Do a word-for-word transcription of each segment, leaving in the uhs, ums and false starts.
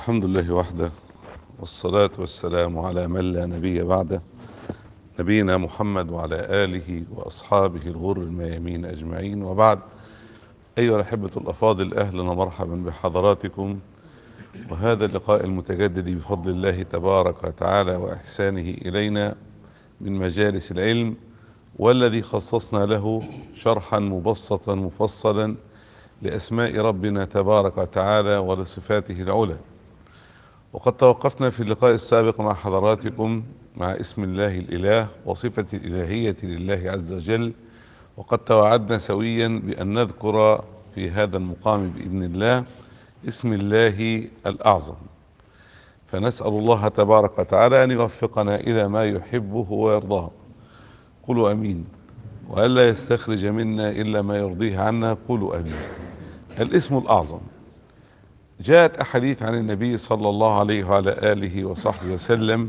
الحمد لله وحده، والصلاة والسلام على من لا نبي بعده، نبينا محمد وعلى آله وأصحابه الغر الميامين أجمعين، وبعد. أيها الأحبة الأفاضل، أهلا ومرحبا بحضراتكم، وهذا اللقاء المتجدد بفضل الله تبارك وتعالى وإحسانه إلينا من مجالس العلم، والذي خصصنا له شرحا مبسطا مفصلا لأسماء ربنا تبارك وتعالى ولصفاته العلى. وقد توقفنا في اللقاء السابق مع حضراتكم مع اسم الله الإله وصفة الإلهية لله عز وجل، وقد توعدنا سويا بأن نذكر في هذا المقام بإذن الله اسم الله الأعظم، فنسأل الله تبارك وتعالى أن يوفقنا إلى ما يحبه ويرضاه. قولوا أمين. وألا يستخرج منا إلا ما يرضيه عنا. قولوا أمين. الاسم الأعظم، جاءت أحاديث عن النبي صلى الله عليه وعلى آله وصحبه وسلم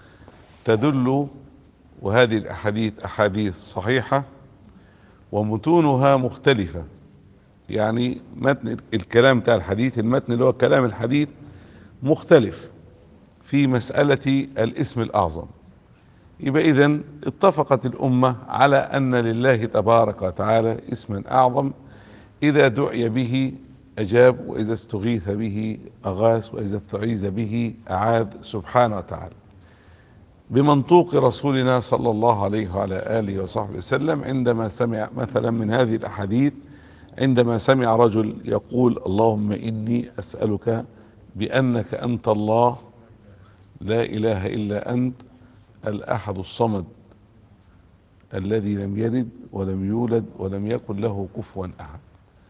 تدل، وهذه الأحاديث أحاديث صحيحة ومتونها مختلفة. يعني متن الكلام بتاع الحديث، المتن اللي هو كلام الحديث مختلف في مسألة الاسم الأعظم. يبقى إذن اتفقت الأمة على أن لله تبارك وتعالى اسما أعظم إذا دعي به أجاب، وإذا استغيث به أغاث، وإذا استعيذ به أعاذ سبحانه وتعالى، بمنطوق رسولنا صلى الله عليه وعلى آله وصحبه وسلم عندما سمع مثلا من هذه الأحاديث، عندما سمع رجل يقول: اللهم إني أسألك بأنك أنت الله لا إله إلا أنت الأحد الصمد الذي لم يلد ولم يولد ولم يكن له كفوا أحد.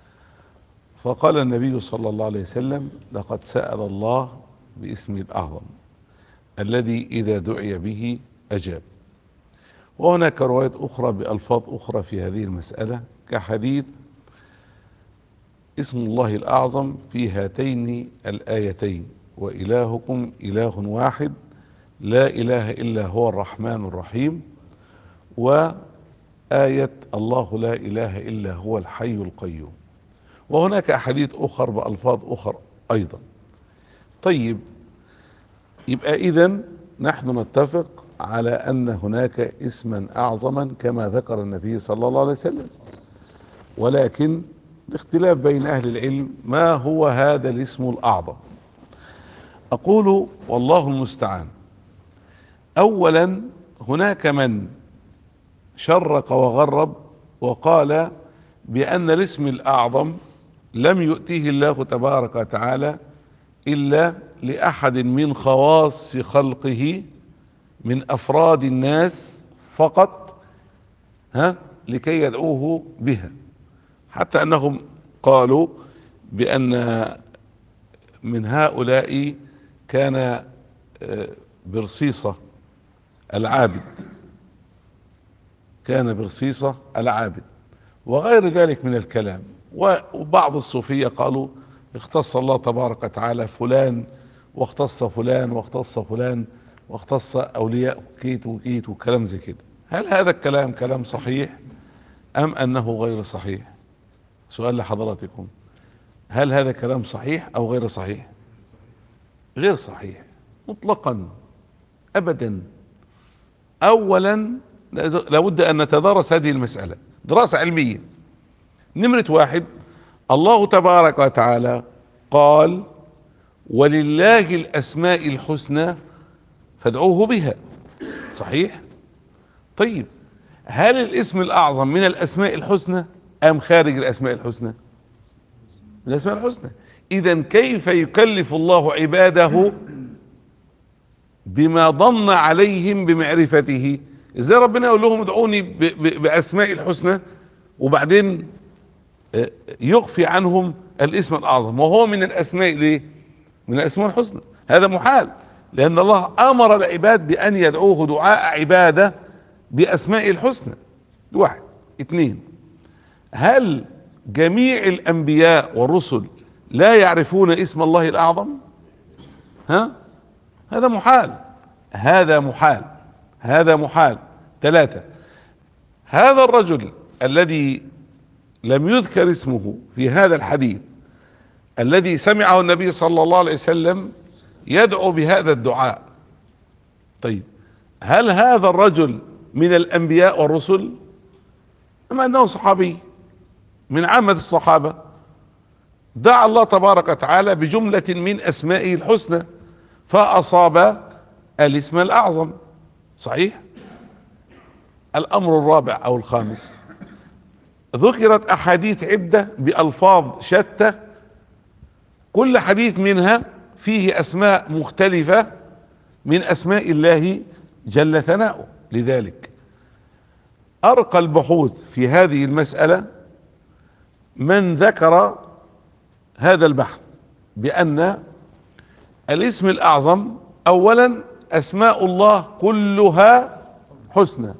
فقال النبي صلى الله عليه وسلم: لقد سأل الله باسمه الأعظم الذي إذا دعي به أجاب. وهناك روايات أخرى بألفاظ أخرى في هذه المسألة، كحديث اسم الله الأعظم في هاتين الآيتين: وإلهكم إله واحد لا إله إلا هو الرحمن الرحيم، وآية الله لا إله إلا هو الحي القيوم. وهناك أحاديث أخرى بألفاظ أخرى أيضا. طيب، يبقى إذن نحن نتفق على أن هناك اسما أعظما كما ذكر النبي صلى الله عليه وسلم، ولكن الاختلاف بين أهل العلم ما هو هذا الاسم الأعظم. أقول والله المستعان. أولا، هناك من شرق وغرب وقال بأن الاسم الأعظم لم يؤتيه الله تبارك وتعالى إلا لأحد من خواص خلقه من أفراد الناس فقط، ها لكي يدعوه بها، حتى أنهم قالوا بأن من هؤلاء كان برصيصة العابد، كان برصيصة العابد وغير ذلك من الكلام. وبعض الصوفية قالوا اختص الله تبارك وتعالى فلان واختص فلان واختص فلان واختص أولياء كيت وكيت وكلام زي كده. هل هذا الكلام كلام صحيح أم أنه غير صحيح؟ سؤال لحضراتكم: هل هذا كلام صحيح أو غير صحيح؟ غير صحيح مطلقا أبدا. أولا، لابد أن نتدارس هذه المسألة دراسة علمية. نمرة واحد، الله تبارك وتعالى قال: ولله الأسماء الحسنى فادعوه بها. صحيح؟ طيب، هل الاسم الأعظم من الأسماء الحسنى أم خارج الأسماء الحسنى؟ الأسماء الحسنى. إذن كيف يكلف الله عباده بما ضن عليهم بمعرفته؟ ازاي ربنا يقول لهم ادعوني بأسماء الحسنى وبعدين يخفي عنهم الاسم الأعظم وهو من الأسماء ليه؟ من الأسماء الحسنى. هذا محال، لأن الله أمر العباد بأن يدعوه دعاء عبادة بأسماء الحسنى. واحد. اثنين، هل جميع الأنبياء والرسل لا يعرفون اسم الله الأعظم؟ ها؟ هذا محال، هذا محال، هذا محال. ثلاثة، هذا الرجل الذي لم يذكر اسمه في هذا الحديث الذي سمعه النبي صلى الله عليه وسلم يدعو بهذا الدعاء. طيب هل هذا الرجل من الانبياء والرسل ام انه صحابي من عامة الصحابة؟ دعا الله تبارك وتعالى بجملة من اسمائه الحسنى فاصاب الاسم الاعظم. صحيح. الامر الرابع او الخامس، ذكرت احاديث عدة بالفاظ شتى، كل حديث منها فيه اسماء مختلفة من اسماء الله جل ثناؤه. لذلك ارقى البحوث في هذه المسألة من ذكر هذا البحث بان الاسم الاعظم اولا اسماء الله كلها حسنى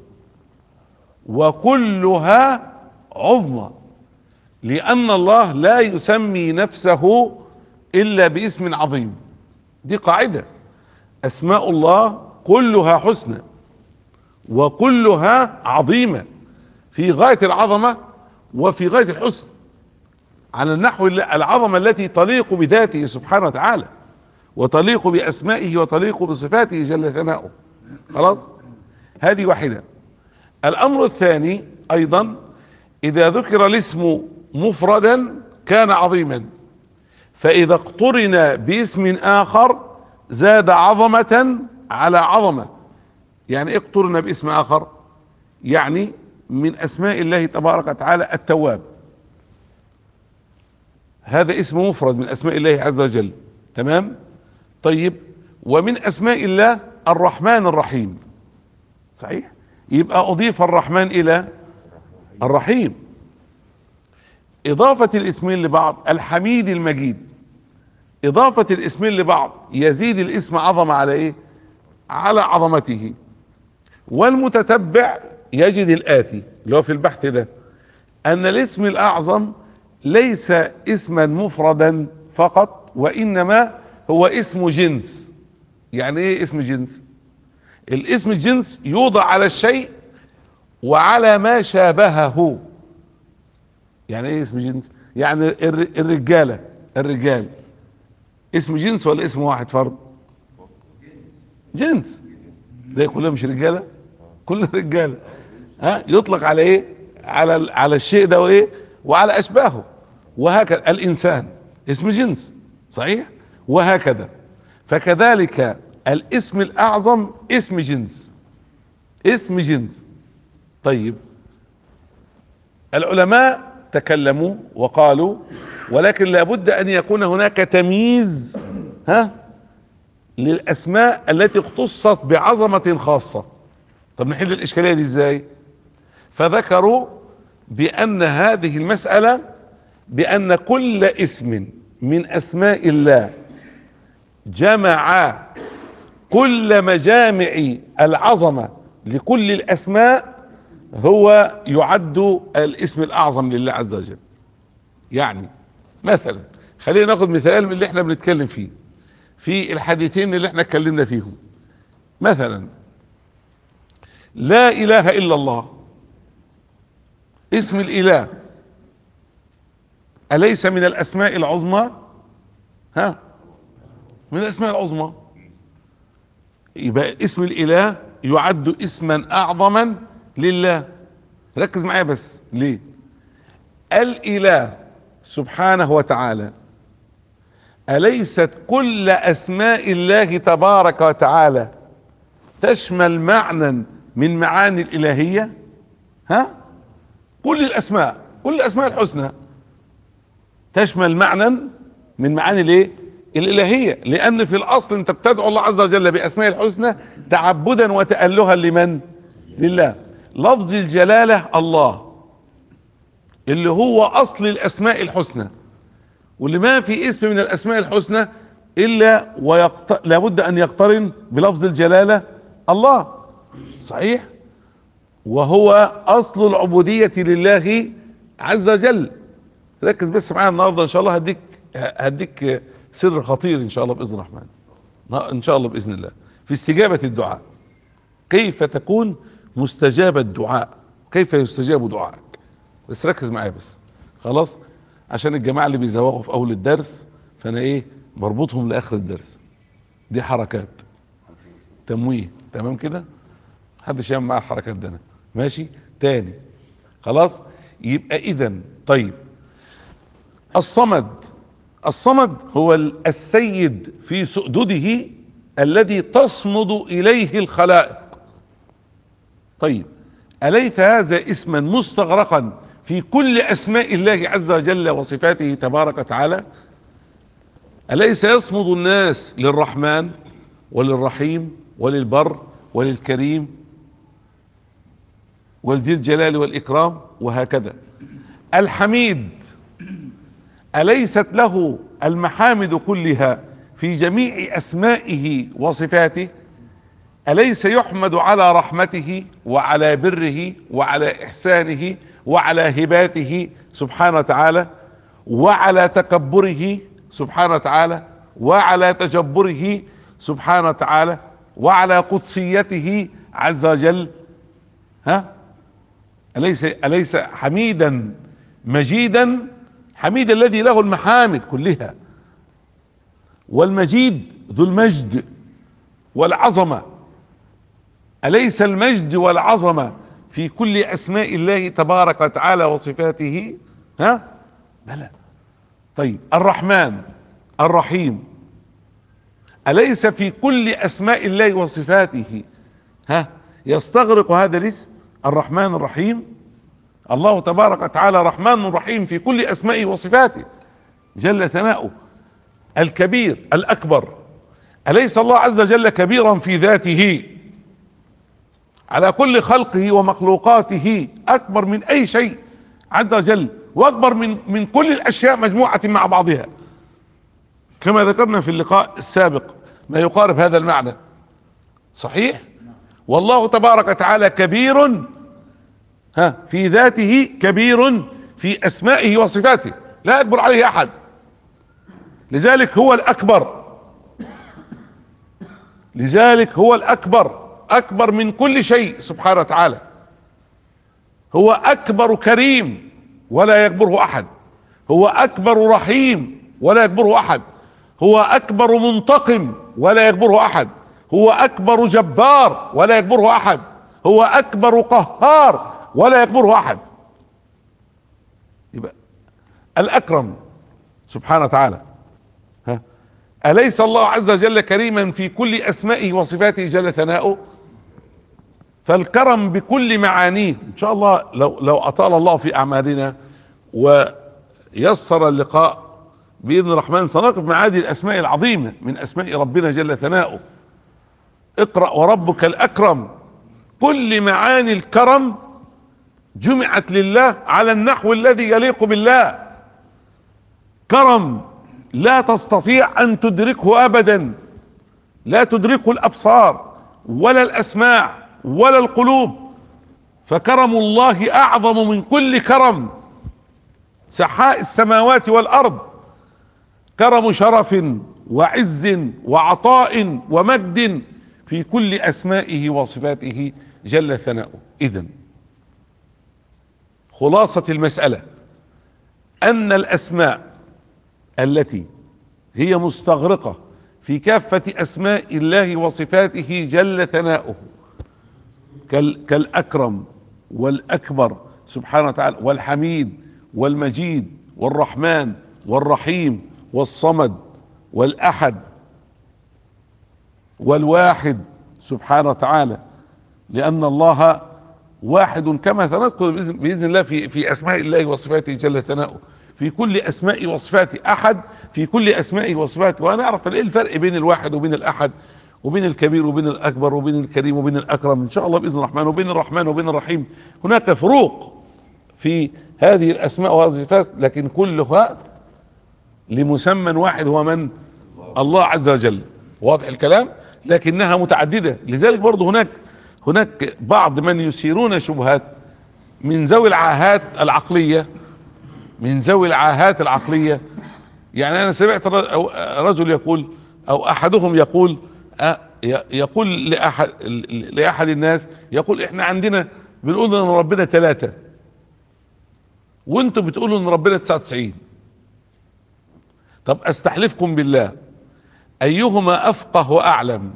وكلها عظمى، لان الله لا يسمي نفسه الا باسم عظيم. دي قاعدة، اسماء الله كلها حسنى وكلها عظيمة في غاية العظمة وفي غاية الحسن، على النحو العظمة التي تليق بذاته سبحانه وتعالى وتليق باسمائه وتليق بصفاته جل ثناؤه. خلاص، هذه واحدة. الامر الثاني ايضا، اذا ذكر الاسم مفردا كان عظيما، فاذا اقترن باسم اخر زاد عظمة على عظمة. يعني اقترن باسم اخر، يعني من اسماء الله تبارك وتعالى التواب، هذا اسم مفرد من اسماء الله عز وجل. تمام. طيب، ومن اسماء الله الرحمن الرحيم. صحيح، يبقى اضيف الرحمن الى الرحيم. اضافة الاسمين لبعض الحميد المجيد، اضافة الاسمين لبعض يزيد الاسم عظمة على ايه؟ على عظمته. والمتتبع يجد الاتي اللي هو في البحث ده، ان الاسم الاعظم ليس اسما مفردا فقط، وانما هو اسم جنس. يعني ايه اسم جنس؟ الاسم الجنس يوضع على الشيء وعلى ما شابهه. يعني ايه اسم جنس؟ يعني الرجالة، الرجال اسم جنس ولا اسم واحد فرد؟ جنس. ده كلها مش رجالة، كل رجالة. ها، يطلق على ايه؟ على على الشيء ده وايه؟ وعلى اشباهه. وهكذا الانسان اسم جنس. صحيح. وهكذا، فكذلك الاسم الاعظم اسم جنس، اسم جنس. طيب، العلماء تكلموا وقالوا ولكن لابد ان يكون هناك تمييز ها للاسماء التي اختصت بعظمة خاصة. طب نحل الاشكالية دي ازاي؟ فذكروا بان هذه المسألة بان كل اسم من اسماء الله جمع كل مجامع العظمة لكل الاسماء هو يعد الاسم الاعظم لله عز وجل. يعني مثلا خلينا ناخد مثال من اللي احنا بنتكلم فيه في الحديثين اللي احنا اتكلمنا فيهم. مثلا لا اله الا الله، اسم الاله اليس من الاسماء العظمى؟ ها، من الاسماء العظمى. يبقى اسم الاله يعد اسما اعظما لله. ركز معايا بس. ليه؟ الاله سبحانه وتعالى اليست كل اسماء الله تبارك وتعالى تشمل معنى من معاني الالهية؟ ها، كل الاسماء، كل الاسماء الحسنى تشمل معنى من معاني الايه؟ الالهية. لان في الاصل انت بتدعو الله عز وجل باسماء الحسنى تعبدا وتألها لمن؟ لله. لفظ الجلالة الله اللي هو اصل الاسماء الحسنى، واللي ما في اسم من الاسماء الحسنى الا ويقت... لابد ان يقترن بلفظ الجلالة الله. صحيح. وهو اصل العبودية لله عز وجل. ركز بس معايا النهارده ان شاء الله، هديك هديك سر خطير ان شاء الله باذن الرحمن، ان شاء الله باذن الله، في استجابة الدعاء. كيف تكون مستجاب الدعاء، كيف يستجاب دعائك. بس ركز معايا بس، خلاص، عشان الجماعة اللي بيزوغوا في اول الدرس فانا ايه بربطهم لاخر الدرس. دي حركات تمويه، تمام كده؟ محدش يعمل معاه الحركات ده أنا. ماشي تاني خلاص. يبقى اذا طيب الصمد، الصمد هو السيد في سؤدده الذي تصمد اليه الخلائق. طيب اليس هذا اسما مستغرقا في كل اسماء الله عز وجل وصفاته تبارك وتعالى؟ اليس يصمد الناس للرحمن وللرحيم وللبر وللكريم ولذي الجلال والاكرام وهكذا؟ الحميد أليست له المحامد كلها في جميع أسمائه وصفاته؟ أليس يحمد على رحمته وعلى بره وعلى إحسانه وعلى هباته سبحانه وتعالى، وعلى تكبره سبحانه وتعالى، وعلى تجبره سبحانه وتعالى، وعلى قدسيته عز وجل؟ ها؟ أليس أليس حميدا مجيدا؟ حميد الذي له المحامد كلها، والمجيد ذو المجد والعظمة. أليس المجد والعظمة في كل أسماء الله تبارك وتعالى وصفاته؟ ها؟ بلى. طيب الرحمن الرحيم أليس في كل أسماء الله وصفاته ها يستغرق هذا الاسم الرحمن الرحيم؟ الله تبارك وتعالى رحمن رحيم في كل أسمائه وصفاته جل ثناؤه. الكبير الأكبر، أليس الله عز وجل كبيرا في ذاته على كل خلقه ومخلوقاته، أكبر من أي شيء عز وجل، وأكبر من من كل الأشياء مجموعة مع بعضها، كما ذكرنا في اللقاء السابق ما يقارب هذا المعنى. صحيح؟ والله تبارك وتعالى كبير ها في ذاته، كبير في أسمائه وصفاته، لا يكبر عليه أحد، لذلك هو الأكبر، لذلك هو الأكبر، أكبر من كل شيء سبحانه وتعالى. هو أكبر كريم ولا يكبره أحد، هو أكبر رحيم ولا يكبره أحد، هو أكبر منتقم ولا يكبره أحد، هو أكبر جبار ولا يكبره أحد، هو أكبر قهار ولا يكبره أحد. يبقى الأكرم سبحانه وتعالى. ها أليس الله عز وجل كريما في كل أسمائه وصفاته جل ثناؤه؟ فالكرم بكل معانيه ان شاء الله، لو لو اطال الله في اعمالنا ويسر اللقاء باذن الرحمن سنقف مع هذه الاسماء العظيمه من اسماء ربنا جل ثناؤه. اقرأ وربك الاكرم، كل معاني الكرم جمعت لله على النحو الذي يليق بالله. كرم لا تستطيع ان تدركه ابدا، لا تدركه الابصار ولا الاسماع ولا القلوب، فكرم الله اعظم من كل كرم. سحاء السماوات والارض كرم شرف وعز وعطاء ومجد في كل اسمائه وصفاته جل ثناؤه. اذن خلاصة المسألة ان الاسماء التي هي مستغرقة في كافة اسماء الله وصفاته جل ثناؤه كالأكرم والأكبر سبحانه وتعالى، والحميد والمجيد والرحمن والرحيم والصمد والأحد والواحد سبحانه وتعالى، لأن الله واحد كما سنذكر بإذن الله في في أسماء الله وصفاته جل ثناؤه. في كل أسماء وصفاته أحد، في كل أسماء وصفاته. وهنعرف إيه الفرق بين الواحد وبين الأحد وبين الكبير وبين الأكبر وبين الكريم وبين الأكرم إن شاء الله بإذن الرحمن، وبين الرحمن وبين الرحيم. هناك فروق في هذه الأسماء وهذه الصفات، لكن كلها لمسمى واحد هو من؟ الله عز وجل. واضح الكلام؟ لكنها متعددة. لذلك برضو هناك هناك بعض من يثيرون شبهات من ذوي العاهات العقلية، من ذوي العاهات العقلية. يعني أنا سمعت رجل يقول أو أحدهم يقول يقول لأحد لأحد الناس، يقول احنا عندنا بنقول ان ربنا ثلاثة وانتم بتقولوا ان ربنا تسعة وتسعين. طب استحلفكم بالله ايهما افقه واعلم،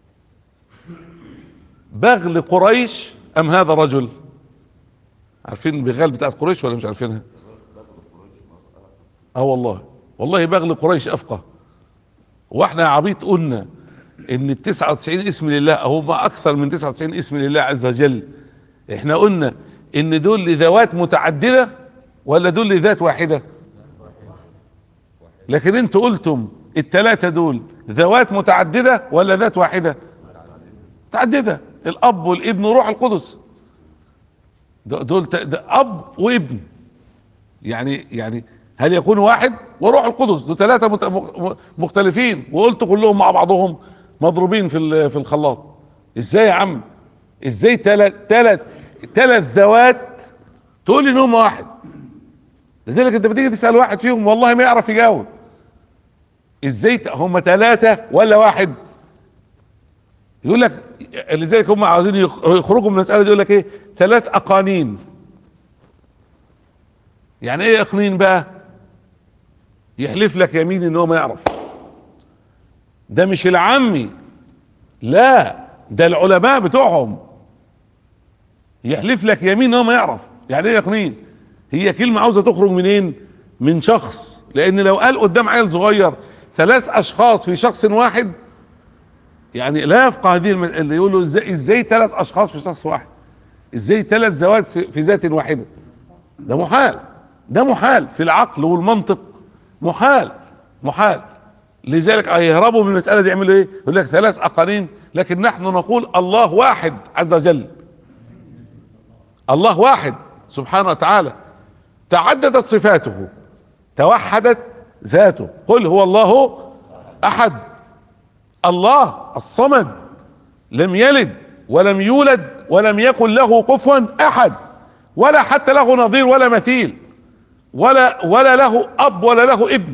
بغل قريش ام هذا الرجل؟ عارفين البغال بتاعت قريش ولا مش عارفينها؟ اه والله، والله بغل قريش افقه. واحنا يا عبيط قلنا ان ال تسعة وتسعين اسم لله هم اكثر من تسعة وتسعين اسم لله عز وجل. احنا قلنا ان دول لذوات متعددة ولا دول لذات واحدة؟ لكن انتوا قلتم الثلاثة دول ذوات متعددة ولا ذات واحدة؟ متعددة. الاب والابن وروح القدس دول اب وابن، يعني يعني هل يكون واحد؟ وروح القدس دول ثلاثة مختلفين، وقلت كلهم مع بعضهم مضروبين في في الخلاط. ازاي يا عم؟ ازاي ثلاث ثلاث ثلاث ذوات تقول لي انهم واحد؟ لذلك انت بتيجي تسال واحد فيهم والله ما يعرف يجاوب. ازاي هم ثلاثه ولا واحد؟ يقول لك لذلك هم عاوزين يخرجوا من المساله دي، يقول لك ايه؟ ثلاث اقانين. يعني ايه اقنين بقى؟ يحلف لك يمين ان هو ما يعرف. ده مش العمي، لا ده العلماء بتوعهم يحلف لك يمين ان هو ما يعرف. يعني ايه يقنين؟ هي كلمة عاوزة تخرج منين؟ من شخص. لان لو قال قدام عيل صغير ثلاث اشخاص في شخص واحد، يعني لا يفقه هذه المسألة. اللي يقولوا ازاي ازاي ثلاث اشخاص في شخص واحد؟ ازاي ثلاث ذوات في ذات واحدة؟ ده محال، ده محال في العقل والمنطق، محال محال. لذلك يهربوا من المسألة دي، يعملوا ايه؟ يقول لك ثلاث اقانين، لكن نحن نقول الله واحد عز وجل. الله واحد سبحانه وتعالى، تعددت صفاته، توحدت ذاته. قل هو الله احد، الله الصمد، لم يلد ولم يولد ولم يكن له كفوا احد، ولا حتى له نظير ولا مثيل، ولا ولا له اب ولا له ابن.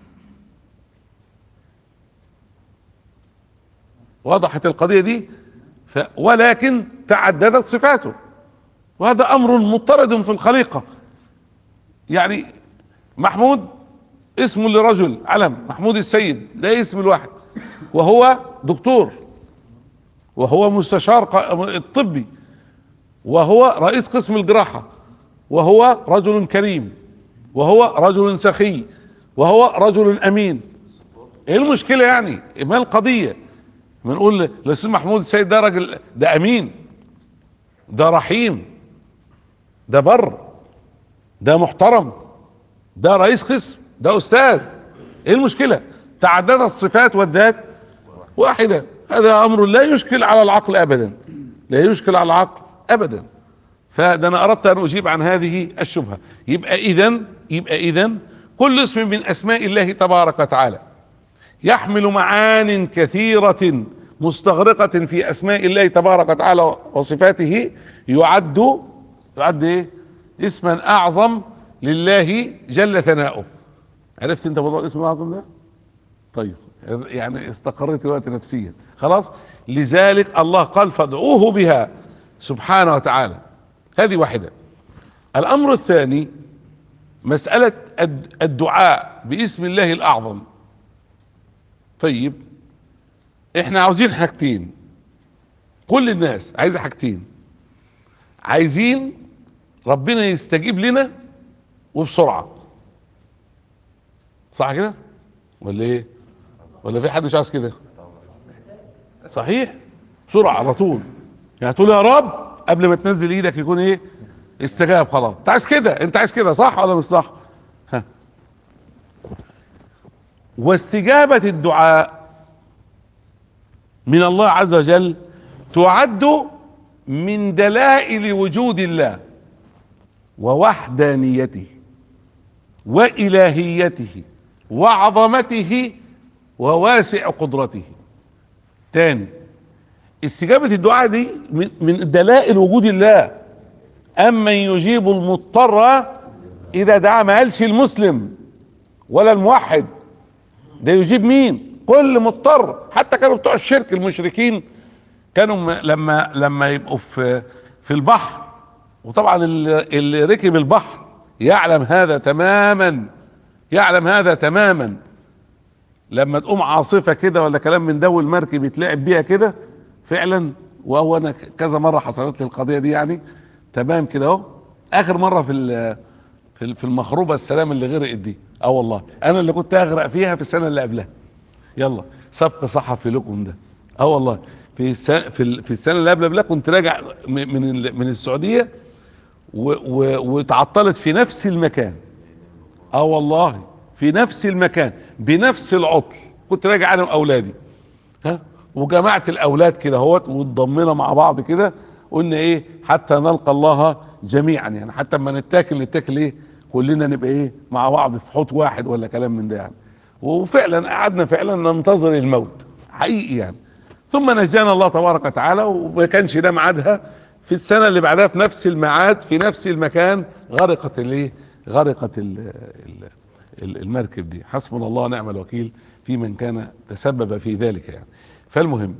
وضحت القضية دي؟ ف ولكن تعددت صفاته، وهذا امر مضطرد في الخليقة. يعني محمود اسم لرجل علم، محمود السيد ده اسم الواحد، وهو دكتور، وهو مستشار الطبي، وهو رئيس قسم الجراحة، وهو رجل كريم، وهو رجل سخي، وهو رجل امين. ايه المشكلة يعني؟ ما القضية؟ بنقول للاستاذ محمود السيد ده راجل، ده امين، ده رحيم، ده بر، ده محترم، ده رئيس قسم، ده استاذ. ايه المشكلة؟ تعددت الصفات والذات واحدة. هذا امر لا يشكل على العقل ابدا، لا يشكل على العقل ابدا. فده انا اردت ان اجيب عن هذه الشبهة. يبقى اذا يبقى اذا كل اسم من اسماء الله تبارك وتعالى يحمل معان كثيرة مستغرقة في اسماء الله تبارك وتعالى وصفاته، يعد يعد ايه؟ اسما اعظم لله جل ثناؤه. عرفت انت موضوع الاسم الاعظم ده؟ طيب يعني استقريت الوقت نفسيا خلاص. لذلك الله قال فادعوه بها سبحانه وتعالى. هذه واحدة. الامر الثاني مسألة الدعاء باسم الله الاعظم. طيب احنا عاوزين حاجتين، كل الناس عايزة حاجتين، عايزين ربنا يستجيب لنا وبسرعة، صح كده ولا ايه؟ ولا في حد مش عايز كده؟ صحيح، بسرعة على طول. يعني تقول يا رب قبل ما تنزل ايدك يكون ايه؟ استجاب خلاص. انت عايز كده، انت عايز كده، صح ولا مش صح؟ ها. واستجابة الدعاء من الله عز وجل تعد من دلائل وجود الله ووحدانيته وإلهيته وعظمته وواسع قدرته. تاني، استجابة الدعاء دي من دلائل وجود الله. أمن يجيب المضطر إذا دعا، ما قالش المسلم ولا الموحد، ده يجيب مين؟ كل مضطر. حتى كانوا بتوع الشرك المشركين كانوا لما لما يبقوا في في البحر، وطبعا اللي, اللي ركب البحر يعلم هذا تماما، يعلم هذا تماما. لما تقوم عاصفة كده ولا كلام من ده والمركب يتلعب بيها كده فعلا. وهو انا كذا مرة حصلت لي القضية دي يعني، تمام كده اهو. اخر مرة في في في المخروبة السلام اللي غرقت دي، اه والله انا اللي كنت اغرق فيها في السنة اللي قبلها. يلا سبق صحفي لكم ده. اه والله في السنة في, في السنة اللي قبل قبلها كنت راجع من من السعودية وتعطلت في نفس المكان. اه والله في نفس المكان بنفس العطل، كنت راجع انا واولادي، ها، وجمعت الاولاد كده اهوت واتضمنا مع بعض كده، قلنا ايه حتى نلقى الله جميعا، يعني حتى اما نتاكل نتاكل ايه كلنا نبقى ايه مع بعض في حوض واحد ولا كلام من ده يعني. وفعلا قعدنا فعلا ننتظر الموت حقيقي يعني. ثم نجانا الله تبارك وتعالى، وما كانش ده ميعادها. في السنه اللي بعدها في نفس الميعاد في نفس المكان غرقت الايه غرقت ال ال المركب دي. حسبنا الله ونعم الوكيل في من كان تسبب في ذلك يعني. فالمهم،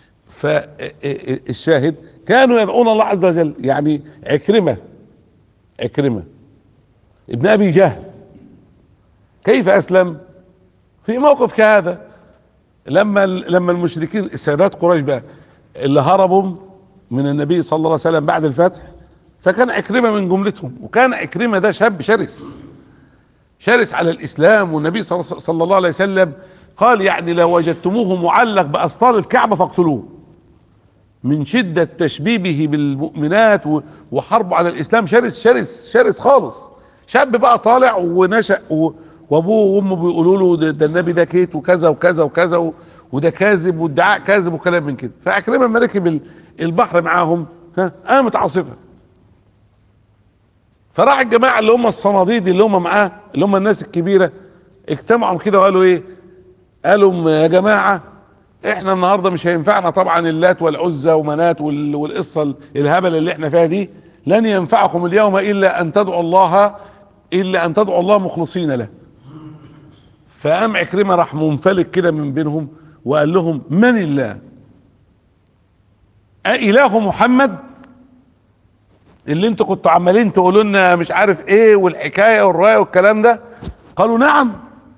فالشاهد كانوا يدعون الله عز وجل. يعني عكرمة عكرمة ابن ابي جهل كيف اسلم في موقف كهذا؟ لما لما المشركين السادات قريش بقى اللي هربوا من النبي صلى الله عليه وسلم بعد الفتح، فكان عكرمة من جملتهم. وكان عكرمة ده شاب شرس شرس على الاسلام، والنبي صلى الله عليه وسلم قال يعني لو وجدتموه معلق باسطال الكعبة فاقتلوه، من شدة تشبيبه بالمؤمنات وحربه على الاسلام. شرس شرس شرس خالص، شاب بقى طالع ونشأ وابوه وامه بيقولوا له ده, ده النبي ده كيت وكذا وكذا وكذا وده كاذب وادعاء كاذب وكلام من كده. فعكرمة لما ركب البحر معاهم ها قامت عاصفة، فراح الجماعة اللي هم الصناديد اللي هم معاه اللي هم الناس الكبيرة اجتمعوا كده وقالوا ايه؟ قالوا يا جماعة احنا النهاردة مش هينفعنا طبعا اللات والعزى ومنات والقصة الهبل اللي احنا فيها دي. لن ينفعكم اليوم الا ان تدعوا الله الا ان تدعوا الله مخلصين له. فقام عكرمة راح منفلك كده من بينهم وقال لهم من الله؟ أإله محمد اللي انتوا كنتوا عمالين تقولوا لنا مش عارف ايه والحكايه والروايه والكلام ده؟ قالوا نعم.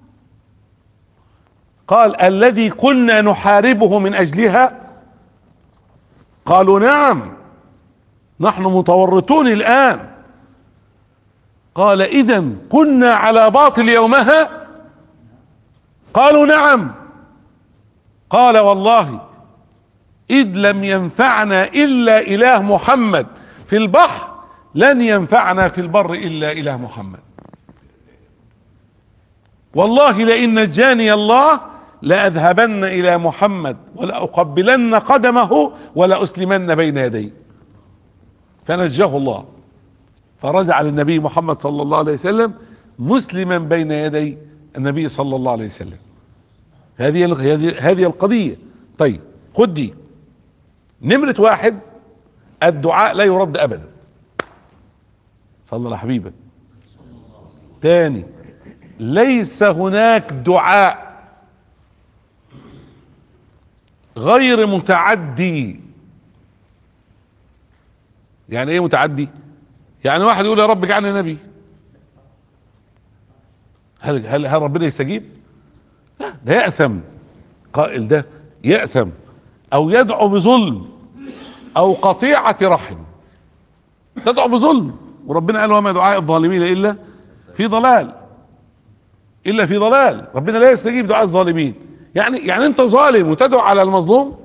قال الذي كنا نحاربه من اجلها؟ قالوا نعم نحن متورطون الان. قال اذا كنا على باطل يومها؟ قالوا نعم. قال والله اذ لم ينفعنا الا اله محمد في البحر لن ينفعنا في البر الا اله محمد. والله لئن نجاني الله لاذهبن الى محمد ولاقبلن قدمه ولاسلمن بين يديه. فنجاه الله فرجع للنبي محمد صلى الله عليه وسلم مسلما بين يدي النبي صلى الله عليه وسلم. هذه هذه القضية. طيب خد دي نمرة واحد، الدعاء لا يرد ابدا. صلى على حبيبك. تاني، ليس هناك دعاء غير متعدي. يعني ايه متعدي؟ يعني واحد يقول يا رب اجعلني نبي، هل هل هل ربنا يستجيب؟ لا، ده يأثم. قائل ده يأثم او يدعو بظلم او قطيعة رحم. تدعو بظلم، وربنا قال وما دعاء الظالمين الا في ضلال الا في ضلال. ربنا لا يستجيب دعاء الظالمين. يعني يعني انت ظالم وتدعو على المظلوم،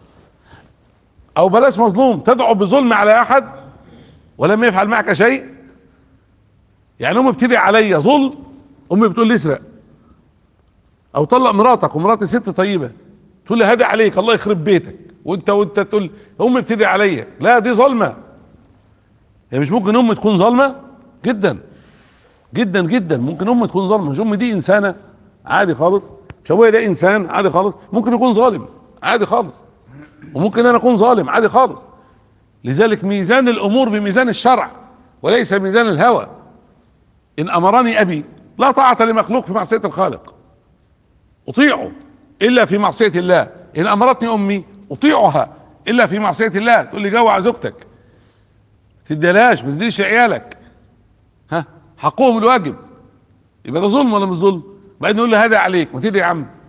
او بلاش مظلوم تدعو بظلم على احد ولم يفعل معك شيء. يعني امي بتدعي عليا ظلم، امي بتقول لي اسرق او طلق مراتك ومراتي ست طيبه، تقول لي هدي عليك الله يخرب بيتك، وانت وانت تقول امي بتدعي عليا. لا، دي ظلمه. يعني مش ممكن امي تكون ظالمه؟ جدا جدا جدا ممكن امي تكون ظالمه. مش امي دي انسانه عادي خالص، مش ابويا ده انسان عادي خالص، ممكن يكون ظالم عادي خالص، وممكن انا اكون ظالم عادي خالص. لذلك ميزان الامور بميزان الشرع وليس ميزان الهوى. ان امرني ابي لا طاعة لمخلوق في معصية الخالق، اطيعه الا في معصية الله. ان امرتني امي اطيعها الا في معصية الله. تقول لي جوع زوجتك، تديلاش ما تديش لعيالك، ها حقهم الواجب، يبقى ده ظلم ولا مش ظلم؟ بعدين يقول لي هدي عليك، ما تدعي يا عم،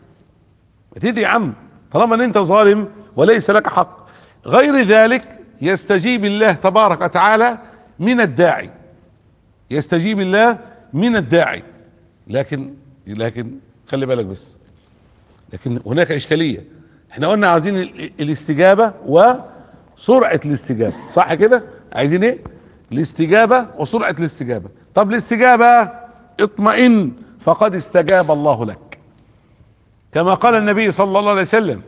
ما تدعي يا عم طالما ان انت ظالم وليس لك حق. غير ذلك يستجيب الله تبارك وتعالى من الداعي، يستجيب الله من الداعي. لكن لكن خلي بالك بس، لكن هناك اشكالية. احنا قلنا عايزين الاستجابة وسرعة الاستجابة، صح كده؟ عايزين ايه؟ الاستجابة وسرعة الاستجابة. طب الاستجابة اطمئن فقد استجاب الله لك، كما قال النبي صلى الله عليه وسلم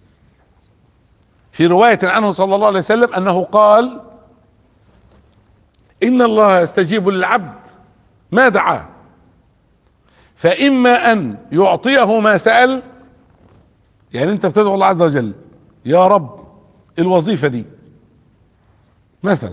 في رواية عنه صلى الله عليه وسلم انه قال: ان الله يستجيب للعبد ما دعاه، فاما ان يعطيه ما سأل، يعني انت بتدعو الله عز وجل يا رب الوظيفة دي مثلا،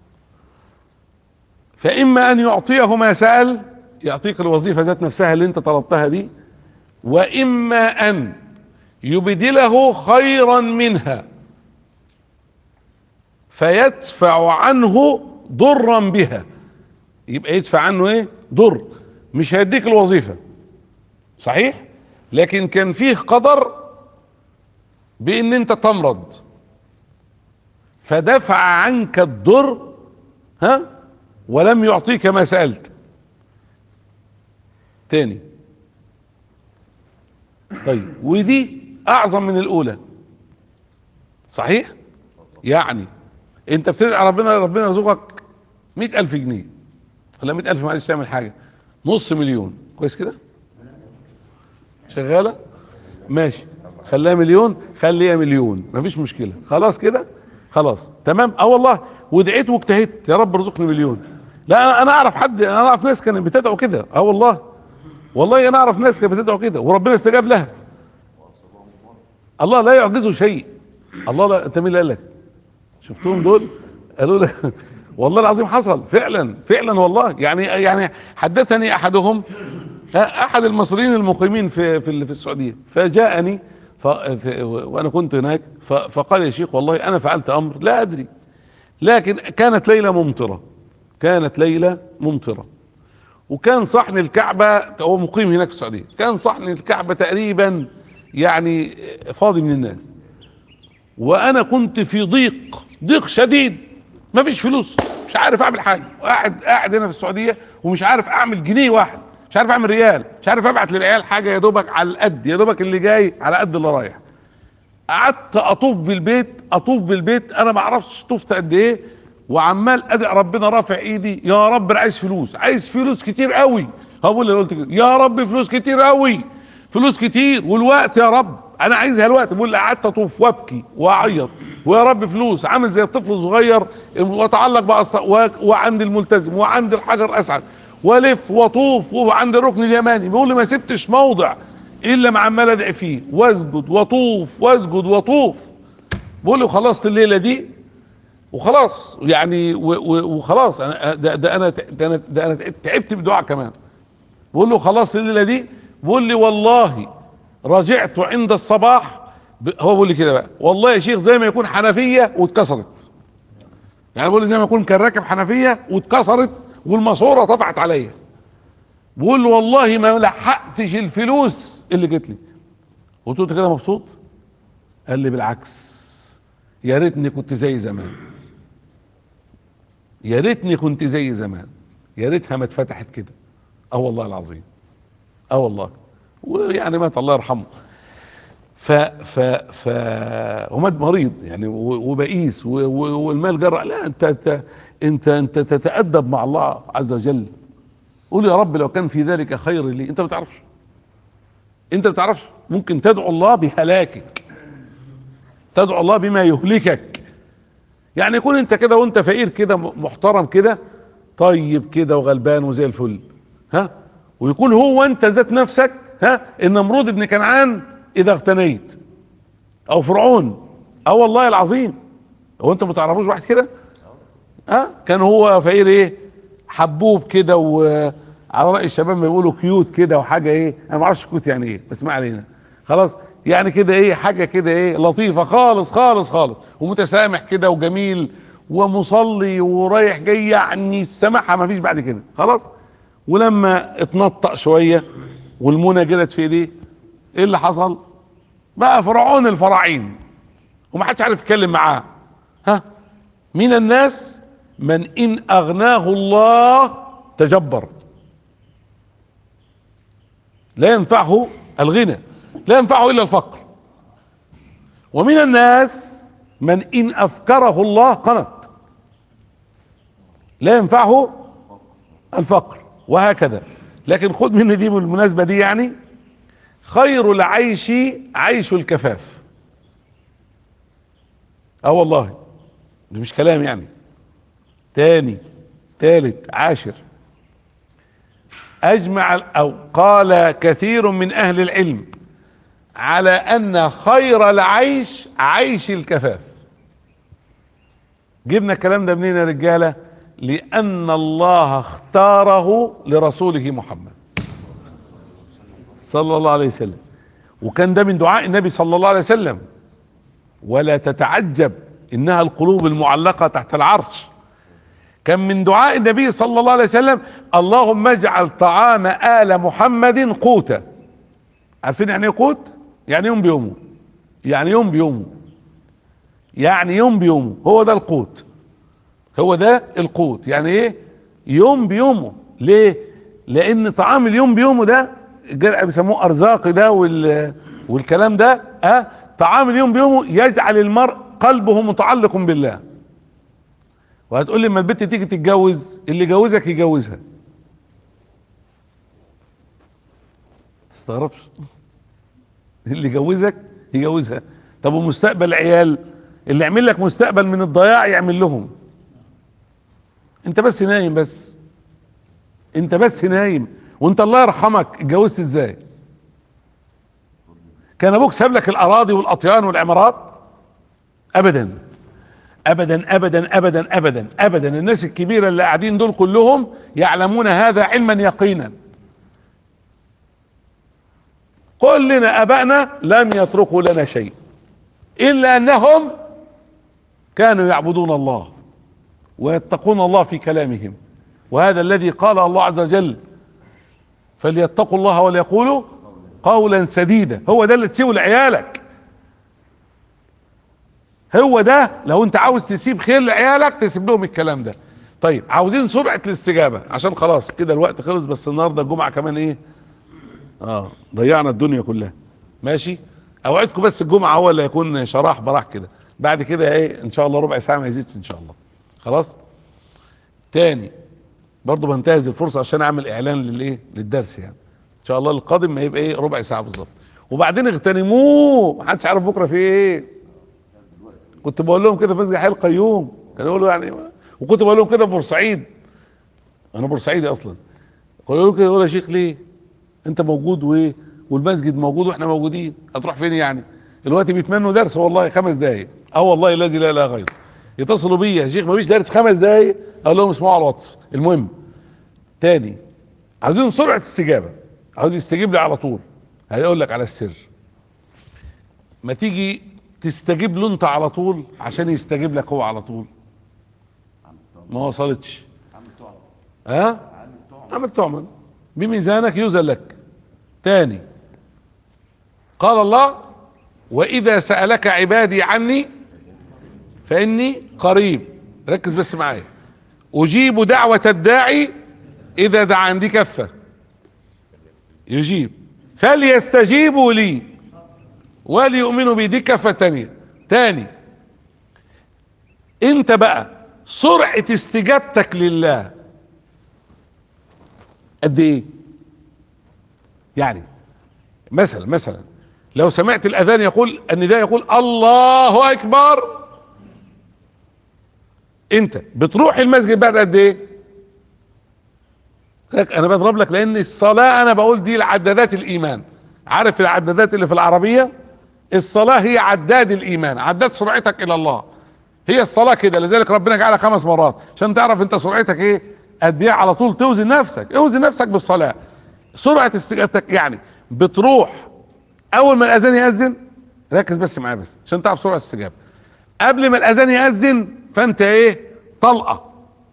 فاما ان يعطيه ما سأل، يعطيك الوظيفة ذات نفسها اللي انت طلبتها دي، واما ان يبدله خيرا منها فيدفع عنه ضرا بها. يبقى يدفع عنه ايه؟ ضر. مش هيديك الوظيفة صحيح، لكن كان فيه قدر بان انت تمرض فدفع عنك الضر، ها، ولم يعطيك ما سألت. تاني، طيب ودي اعظم من الاولى صحيح؟ يعني انت بتدعي ربنا ربنا يرزقك مئة الف جنيه ولا مئة الف، ما عادش تعمل حاجة، نص مليون، كويس كده؟ شغالة؟ ماشي، خليها مليون، خليها مليون، مفيش مشكلة، خلاص كده، خلاص تمام. اه والله، ودعيت واجتهدت يا رب ارزقني مليون. لا انا انا اعرف حد، انا اعرف ناس كانت بتدعو كده، اه والله، والله انا اعرف ناس كانت بتدعو كده وربنا استجاب لها. الله لا يعجزه شيء. الله لا، انت مين اللي قال لك؟ شفتهم دول قالوا لك والله العظيم حصل فعلا فعلا والله. يعني يعني حدثني احدهم، احد المصريين المقيمين في في في السعوديه، فجاءني ف وانا كنت هناك، فقال يا شيخ والله انا فعلت امر لا ادري، لكن كانت ليله ممطره، كانت ليله ممطره وكان صحن الكعبه، هو مقيم هناك في السعوديه، كان صحن الكعبه تقريبا يعني فاضي من الناس، وانا كنت في ضيق ضيق شديد، ما فيش فلوس، مش عارف اعمل حاجه، وقاعد قاعد هنا في السعوديه ومش عارف اعمل جنيه واحد، مش عارف اعمل ريال، مش عارف ابعت للعيال حاجه، يا دوبك على القد، يا دوبك اللي جاي على قد اللي رايح. قعدت اطوف بالبيت اطوف بالبيت، انا ما اعرفش طفت قد ايه، وعمال ادعي ربنا، رافع ايدي يا رب انا عايز فلوس، عايز فلوس كتير قوي. هو اللي قلت كده، يا رب فلوس كتير قوي، فلوس كتير، والوقت يا رب انا عايزها الوقت. بقول لي قعدت اطوف وابكي واعيط ويا رب فلوس، عامل زي الطفل الصغير واتعلق بأسط... وعند الملتزم وعند الحجر اسعد والف واطوف وعند الركن اليماني. بيقول لي ما سبتش موضع الا ما عمال ادعي فيه واسجد واطوف واسجد واطوف. بقول له خلصت الليله دي وخلاص يعني و و وخلاص انا ده, ده انا ده انا ده انا تعبت بدعاء كمان. بقول له خلاص الليله دي، بقول لي والله رجعت عند الصباح، هو بيقول لي كده بقى، والله يا شيخ زي ما يكون حنفيه واتكسرت، يعني بقول لي زي ما يكون كان راكب حنفيه واتكسرت والماسوره طفعت عليا. بقول له والله ما لحقتش الفلوس اللي جت لي. قلت له كده مبسوط؟ قال لي بالعكس، يا ريتني كنت زي زمان، يا ريتني كنت زي زمان، يا ريتها ما اتفتحت كده. اه والله العظيم، اه والله، ويعني مات الله يرحمه. ف ف ف ومات مريض يعني وبئيس والمال جرى. لا انت انت انت انت تتأدب مع الله عز وجل، قول يا رب لو كان في ذلك خير لي. انت ما بتعرفش، انت ما بتعرفش، ممكن تدعو الله بهلاكك، تدعو الله بما يهلكك. يعني يكون انت كده وانت فقير كده محترم كده طيب كده وغلبان وزي الفل، ها، ويكون هو انت ذات نفسك، ها، النمرود ابن كنعان اذا اغتنيت، او فرعون، اه والله العظيم. هو انت ما تعرفوش واحد كده؟ ها، كان هو فقير ايه، حبوب كده، وعلى رأي الشباب ما بيقولوا كيوت كده وحاجه ايه، انا ما اعرفش كيوت يعني ايه بس ما علينا، خلاص، يعني كده ايه، حاجه كده ايه لطيفه خالص خالص خالص، ومتسامح كده وجميل ومصلي ورايح جاي، يعني السماحه ما فيش بعد كده خلاص. ولما اتنطق شويه والمنى جلت في ايديه، ايه اللي حصل؟ بقى فرعون الفراعين ومحدش عارف يتكلم معاه. ها، من الناس من ان اغناه الله تجبر، لا ينفعه الغنى، لا ينفعه الا الفقر. ومن الناس من ان افكره الله قنط، لا ينفعه الفقر، وهكذا. لكن خد مني دي بالمناسبة دي، يعني خير العيش عيش الكفاف. اه والله، ده مش كلام يعني. تاني، تالت، عاشر، اجمع او قال كثير من اهل العلم على ان خير العيش عيش الكفاف. جبنا الكلام ده منين يا رجاله؟ لان الله اختاره لرسوله محمد صلى الله عليه وسلم، وكان ده من دعاء النبي صلى الله عليه وسلم. ولا تتعجب، انها القلوب المعلقة تحت العرش. كان من دعاء النبي صلى الله عليه وسلم: اللهم اجعل طعام آل محمد قوتا. عارفين يعني ايه قوت؟ يعني يوم بيومه، يعني يوم بيومه، يعني يوم بيومه، هو ده القوت، هو ده القوت. يعني ايه يوم بيومه؟ ليه؟ لان طعام اليوم بيومه ده بيسموه ارزاقي ده وال والكلام ده. ها أه؟ طعام اليوم بيومه يجعل المرء قلبه متعلق بالله. وهتقول لي: ما البنت تيجي تتجوز، اللي جوزك يجوزها. تستغربش؟ اللي جوزك يجوزها. طب ومستقبل العيال؟ اللي يعمل لك مستقبل من الضياع يعمل لهم. انت بس نايم، بس انت بس نايم. وانت الله يرحمك اتجوزت ازاي؟ كان ابوك ساب لك الاراضي والاطيان والعمارات؟ ابدا ابدا ابدا ابدا ابدا ابدا. الناس الكبيره اللي قاعدين دول كلهم يعلمون هذا علما يقينا. كلنا ابائنا لم يتركوا لنا شيء الا انهم كانوا يعبدون الله ويتقون الله في كلامهم. وهذا الذي قال الله عز وجل: فليتقوا الله وليقولوا قولا سديدا. هو ده اللي تسيبه لعيالك، هو ده. لو انت عاوز تسيب خير لعيالك تسيب لهم الكلام ده. طيب، عاوزين سرعة الاستجابة عشان خلاص كده الوقت خلص. بس النهارده الجمعة كمان ايه، اه ضيعنا الدنيا كلها. ماشي، اوعدكم بس الجمعة هو اللي هيكون شراح براح كده. بعد كده ايه ان شاء الله ربع ساعة ما يزيدش ان شاء الله. خلاص. تاني برضو بنتهز الفرصة عشان اعمل اعلان للايه، للدرس. يعني ان شاء الله القادم ما يبقى ايه، ربع ساعة بالظبط. وبعدين اغتنموه، محدش عارف بكرة في ايه. كنت بقول لهم كده في مسجد حي القيوم، كانوا يقولوا يعني. وكنت بقول لهم كده في بورسعيد، انا بورسعيدي اصلا. قالوا له كده: يقول يا شيخ ليه انت موجود وايه والمسجد موجود واحنا موجودين، هتروح فين يعني؟ دلوقتي بيتمنوا درس والله خمس دقايق. اه والله الذي لا اله غيره. يتصلوا بيا: يا شيخ مفيش درس خمس دقايق. اقول لهم اسمعوا على الواتس. المهم تاني، عايزين سرعة استجابة، عاوز يستجيب لي على طول. هيقول لك على السر. ما تيجي تستجيب له انت على طول عشان يستجيب لك هو على طول. ما وصلتش. ها عمل تعمل بميزانك يوزن لك. تاني، قال الله: واذا سألك عبادي عني فاني قريب. ركز بس معايا: اجيب دعوة الداعي اذا دعان. دي كفة يجيب، فليستجيبوا لي وليؤمنوا بي. دي كفة تانية. تاني، انت بقى سرعة استجابتك لله قد ايه؟ يعني مثلا مثلا لو سمعت الاذان يقول النداء يقول الله اكبر، انت بتروح المسجد بعد قد ايه؟ انا بضرب لك لان الصلاة، انا بقول دي العدادات الايمان. عارف العدادات اللي في العربية؟ الصلاة هي عداد الايمان، عداد سرعتك الى الله. هي الصلاة كده، لذلك ربنا جعلها خمس مرات عشان تعرف انت سرعتك ايه قد ايه. على طول توزن نفسك، اوزن نفسك بالصلاة. سرعة استجابتك يعني بتروح اول ما الاذان يأذن. ركز بس معايا بس عشان تعرف سرعة الاستجابة. قبل ما الاذان يأذن فانت ايه، طلقة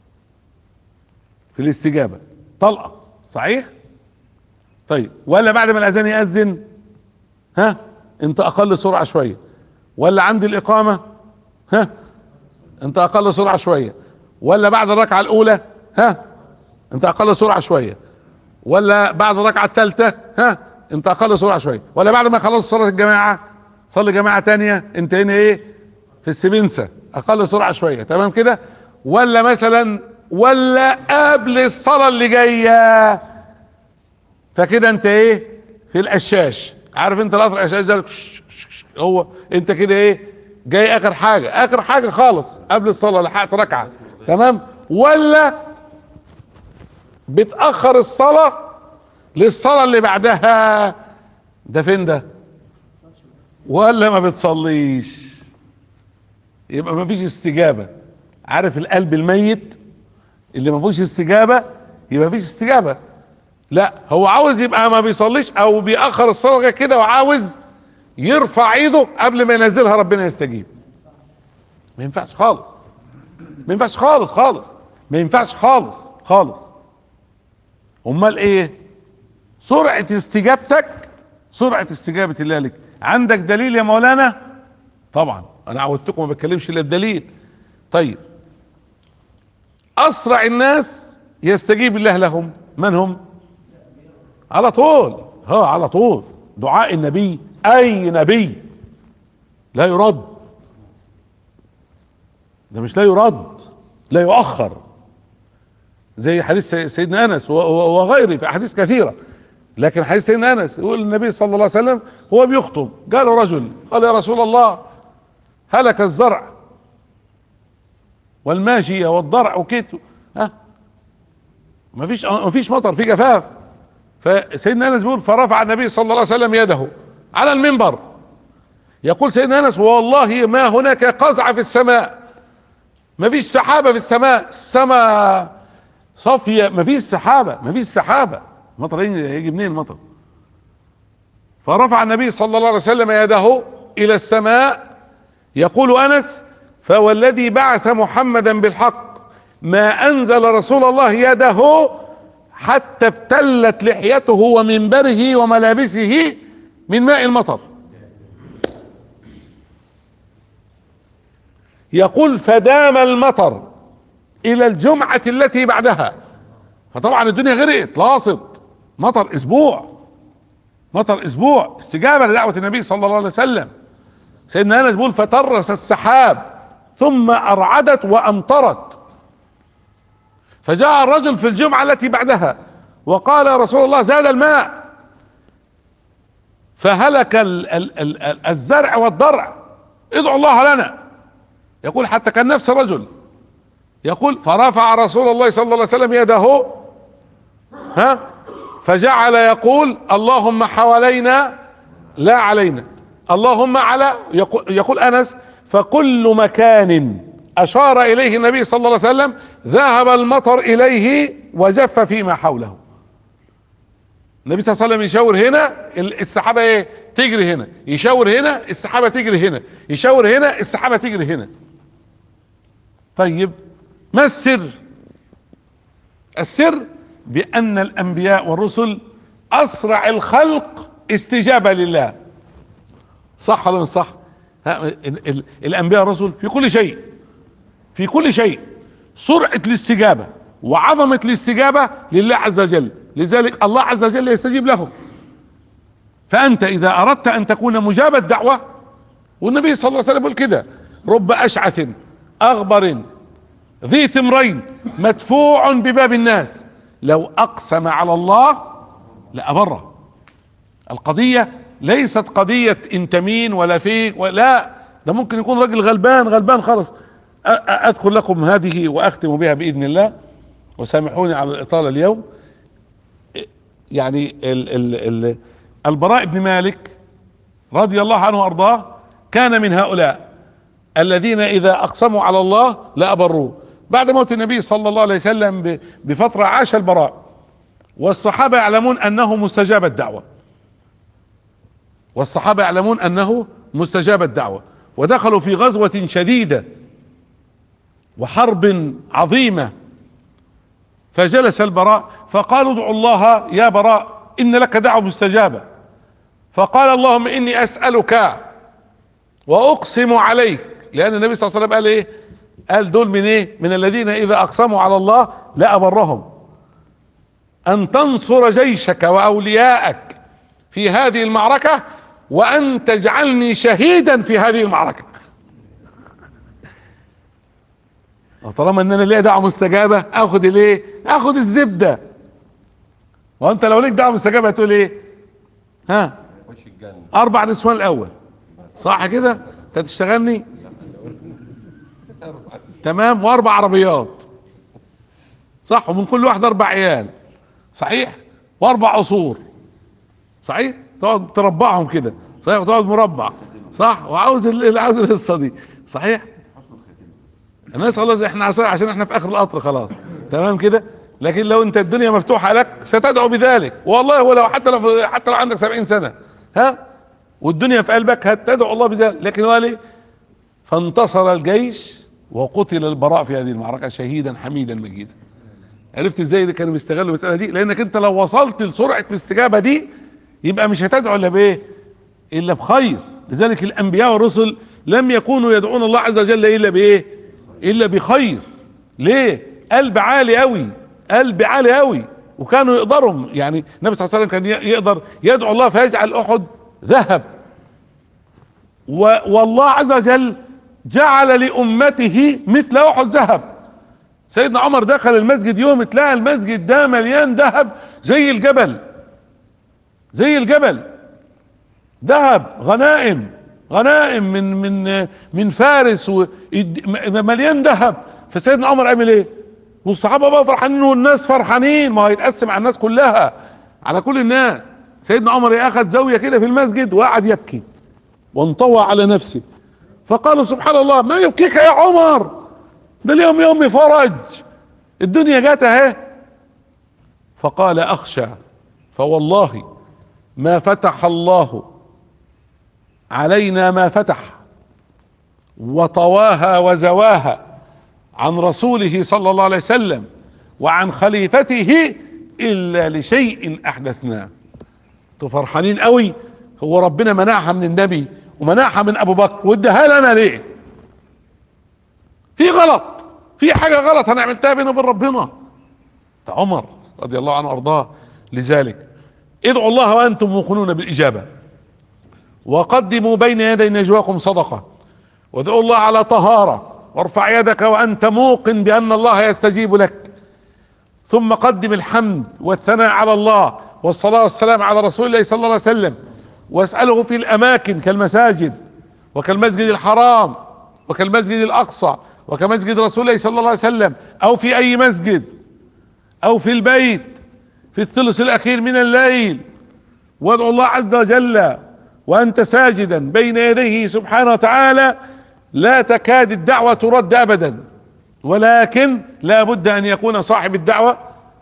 في الاستجابة، طلقة. صحيح؟ طيب، ولا بعد ما الاذان يأذن؟ ها، انت اقل سرعة شوية، ولا عند الاقامة ها انت اقل سرعة شوية، ولا بعد الركعة الاولى ها انت اقل سرعة شوية، ولا بعد الركعة الثالثة ها انت اقل سرعة شوية، ولا بعد ما خلصت صلاة الجماعة صلي جماعة تانية انت هنا ايه في السبنسة اقل سرعة شوية، تمام كده؟ ولا مثلا ولا قبل الصلاة اللي جاية فكده انت ايه في القشاش، عارف انت القطر القشاش ده هو انت كده ايه جاي اخر حاجة اخر حاجة خالص قبل الصلاة لحقت ركعة، تمام؟ ولا بتأخر الصلاة للصلاة اللي بعدها، ده فين ده؟ ولا ما بتصليش، يبقى ما فيش استجابة. عارف القلب الميت اللي ما فيهوش استجابة يبقى ما فيش استجابة. لا هو عاوز يبقى ما بيصليش او بيأخر الصلاة كده وعاوز يرفع ايده قبل ما ينزلها ربنا يستجيب. ما ينفعش خالص، ما ينفعش خالص خالص، ما ينفعش خالص خالص. امال ايه سرعة استجابتك؟ سرعة استجابة الله لك. عندك دليل يا مولانا؟ طبعا انا عودتكم ما بتكلمش الا الدليل. طيب اسرع الناس يستجيب الله لهم من هم؟ على طول، ها على طول دعاء النبي، اي نبي لا يرد، ده مش لا يرد، لا يؤخر، زي حديث سيدنا انس وغيره في احاديث كثيره. لكن حديث سيدنا انس يقول النبي صلى الله عليه وسلم هو بيخطب قال رجل قال يا رسول الله هلك الزرع والماشيه والضرع وكيت، ها ما فيش ما فيش مطر، في جفاف. فسيدنا انس بيقول فرفع النبي صلى الله عليه وسلم يده على المنبر يقول سيدنا انس والله ما هناك قزعه في السماء، ما فيش سحابه في السماء، السماء صافيه، ما فيش سحابه، ما فيش سحابه، المطر يجي منين المطر؟ فرفع النبي صلى الله عليه وسلم يده الى السماء يقول انس فوالذي بعث محمدا بالحق ما انزل رسول الله يده حتى ابتلت لحيته ومنبره وملابسه من ماء المطر. يقول فدام المطر الى الجمعة التي بعدها، فطبعا الدنيا غرقت لاصت، مطر اسبوع، مطر اسبوع استجابة لدعوة النبي صلى الله عليه وسلم. سيدنا انس بيقول فترس السحاب ثم ارعدت وامطرت، فجاء الرجل في الجمعة التي بعدها وقال يا رسول الله زاد الماء فهلك ال ال ال الزرع والضرع ادعوا الله لنا. يقول حتى كان نفس الرجل يقول فرفع رسول الله صلى الله عليه وسلم يده ها فجعل يقول اللهم حوالينا لا علينا، اللهم على، يقول, يقول انس فكل مكان اشار اليه النبي صلى الله عليه وسلم ذهب المطر اليه وجف فيما حوله. النبي صلى الله عليه وسلم يشاور هنا السحابة ايه تجري هنا، يشاور هنا السحابة تجري هنا، يشاور هنا السحابة تجري هنا. طيب ما السر؟ السر بان الانبياء والرسل اسرع الخلق استجابة لله، صح ولا مش صح؟ الانبياء والرسل في كل شيء، في كل شيء سرعة الاستجابة وعظمة الاستجابة لله عز وجل، لذلك الله عز وجل يستجيب لهم. فانت اذا اردت ان تكون مجاب الدعوة، والنبي صلى الله عليه وسلم يقول كده رب اشعث اغبر ذي تمرين مدفوع بباب الناس لو اقسم على الله لأبره. القضية ليست قضية انت مين ولا فيك ولا، ده ممكن يكون راجل غلبان غلبان خالص. ادخل لكم هذه واختم بها باذن الله، وسامحوني على الاطالة اليوم. يعني ال ال ال البراء بن مالك رضي الله عنه وارضاه كان من هؤلاء الذين اذا اقسموا على الله لأبروه. بعد موت النبي صلى الله عليه وسلم بفترة عاش البراء، والصحابة يعلمون انه مستجاب الدعوة، والصحابة يعلمون انه مستجاب الدعوة، ودخلوا في غزوة شديدة وحرب عظيمة. فجلس البراء فقالوا ادعوا الله يا براء ان لك دعوة مستجابة. فقال اللهم اني اسألك واقسم عليك، لان النبي صلى الله عليه وسلم قال ايه؟ قال دول من ايه؟ من الذين اذا اقسموا على الله لا ابرهم، ان تنصر جيشك واولياءك في هذه المعركة وان تجعلني شهيدا في هذه المعركة. طالما ان انا ليا دعوة مستجابة اخد الايه؟ اخد الزبدة. وانت لو ليك دعوة مستجابة هتقول ايه؟ ها؟ اربع نسوان الاول، صح كده؟ انت هتشتغلني؟ تمام. واربع عربيات، صح، ومن كل واحد اربع عيال، صحيح، واربع قصور، صحيح، تقعد تربعهم كده، صحيح، وتقعد مربع، صح، وعاوز ال- عاوز القصه دي، صحيح. انا اسال الله احنا عشان عشان احنا في اخر القطر خلاص، تمام كده. لكن لو انت الدنيا مفتوحه لك ستدعو بذلك، والله ولو حتى لو حتى لو عندك سبعين سنه، ها، والدنيا في قلبك هتدعو الله بذلك. لكن هو ليه؟ فانتصر الجيش وقتل البراء في هذه المعركة شهيدا حميدا مجيدا. عرفت ازاي ده كانوا بيستغلوا المسألة دي؟ لانك انت لو وصلت لسرعة الاستجابة دي يبقى مش هتدعو الا بايه؟ الا بخير. لذلك الانبياء والرسل لم يكونوا يدعون الله عز وجل الا بايه؟ الا بخير. ليه؟ قلب عالي قوي، قلب عالي قوي، وكانوا يقدروا، يعني النبي صلى الله عليه وسلم كان يقدر يدعو الله فيجعل احد ذهب، والله عز وجل جعل لأمته مثل أحد ذهب. سيدنا عمر دخل المسجد يوم تلاقى المسجد ده مليان ذهب زي الجبل، زي الجبل، ذهب، غنائم، غنائم من من من فارس، مليان ذهب. فسيدنا عمر عمل ايه؟ والصحابة بقى فرحانين والناس فرحانين، ما هيتقسم على الناس كلها، على كل الناس. سيدنا عمر اخذ زاوية كده في المسجد وقعد يبكي وانطوى على نفسه، فقالوا سبحان الله ما يبكيك يا عمر؟ ده اليوم يوم فرج، الدنيا جات اهي. فقال اخشى فوالله ما فتح الله علينا ما فتح وطواها وزواها عن رسوله صلى الله عليه وسلم وعن خليفته الا لشيء احدثناه. انتوا فرحانين قوي، هو ربنا منعها من النبي ومنعها من ابو بكر واداها لنا ليه؟ في غلط، في حاجة غلط انا عملتها بيني وبين ربنا. عمر رضي الله عنه وارضاه. لذلك ادعوا الله وانتم موقنون بالاجابة، وقدموا بين يدي نجواكم صدقة، وادعوا الله على طهارة، وارفع يدك وانت موقن بان الله يستجيب لك، ثم قدم الحمد والثناء على الله والصلاة والسلام على رسول الله صلى الله عليه وسلم، واسأله في الاماكن كالمساجد وكالمسجد الحرام وكالمسجد الاقصى وكمسجد رسول الله صلى الله عليه وسلم، او في اي مسجد، او في البيت في الثلث الاخير من الليل. وادعو الله عز وجل وانت ساجدا بين يديه سبحانه وتعالى، لا تكاد الدعوة ترد ابدا، ولكن لا بد ان يكون صاحب الدعوة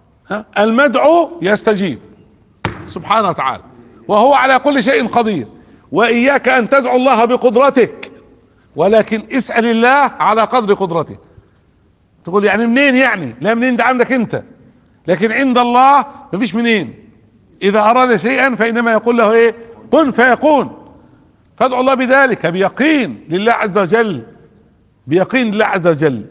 المدعو يستجيب سبحانه وتعالى، وهو على كل شيء قدير. واياك ان تدعو الله بقدرتك، ولكن اسأل الله على قدر قدرته. تقول يعني منين؟ يعني لا، منين ده عندك انت، لكن عند الله مفيش منين. اذا اراد شيئا فانما يقول له ايه؟ كن فيكون. فادعو الله بذلك بيقين لله عز وجل، بيقين لله عز وجل.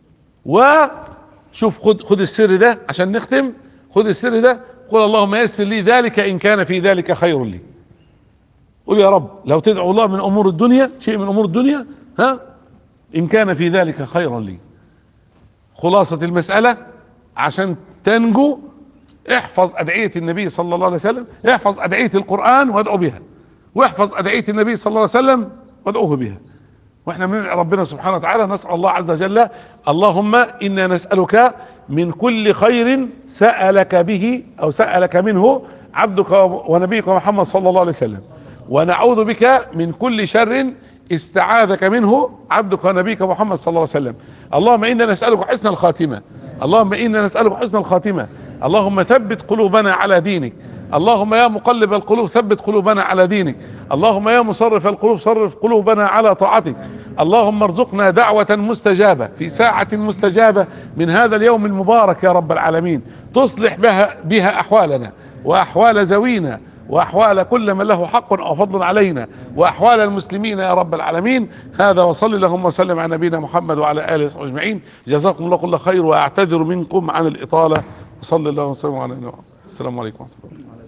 وشوف، خد خد السر ده عشان نختم، خد السر ده، قل اللهم يسر لي ذلك ان كان في ذلك خير لي. قل يا رب لو تدعو الله من امور الدنيا، شيء من امور الدنيا، ها، ان كان في ذلك خيرا لي. خلاصة المسألة عشان تنجو، احفظ ادعية النبي صلى الله عليه وسلم، احفظ ادعية القرآن وادعو بها، واحفظ ادعية النبي صلى الله عليه وسلم وادعوه بها. واحنا من ربنا سبحانه وتعالى نسأل الله عز وجل اللهم انا نسألك من كل خير سألك به او سألك منه عبدك ونبيك محمد صلى الله عليه وسلم، ونعوذ بك من كل شر استعاذك منه عبدك ونبيك محمد صلى الله عليه وسلم. اللهم انا نسألك حسن الخاتمة، اللهم انا نسألك حسن الخاتمة، اللهم ثبت قلوبنا على دينك، اللهم يا مقلب القلوب ثبت قلوبنا على دينك، اللهم يا مصرف القلوب صرف قلوبنا على طاعتك، اللهم ارزقنا دعوة مستجابة في ساعة مستجابة من هذا اليوم المبارك يا رب العالمين، تصلح بها بها احوالنا واحوال ذوينا وأحوال كل من له حق أو فضل علينا، وأحوال المسلمين يا رب العالمين. هذا، وصلي اللهم وسلم على نبينا محمد وعلى آله وصحبه أجمعين. جزاكم الله كل خير، وأعتذر منكم عن الإطالة. وصلي الله وسلم على نبينا محمد. السلام عليكم ورحمة الله.